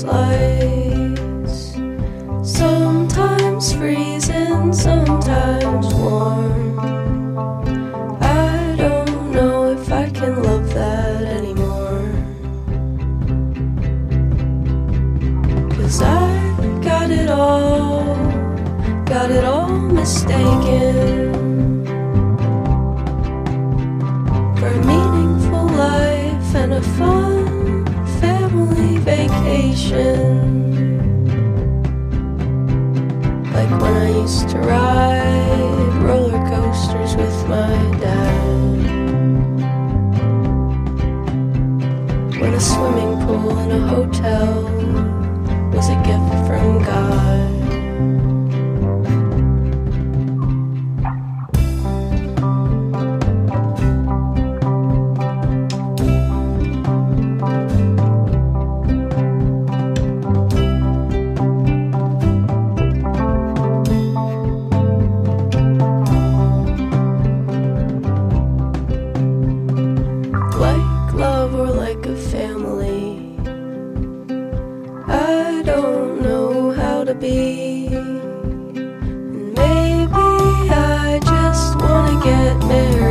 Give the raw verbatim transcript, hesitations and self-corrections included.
lights, sometimes freezing, sometimes warm. I don't know if I can love that anymore, 'cause I got it all, got it all mistaken for a meaningful life and a fun family vacation. Like when I used to ride roller coasters with my dad, when a swimming pool in a hotel was a gift from God. Be, and maybe I just wanna get married.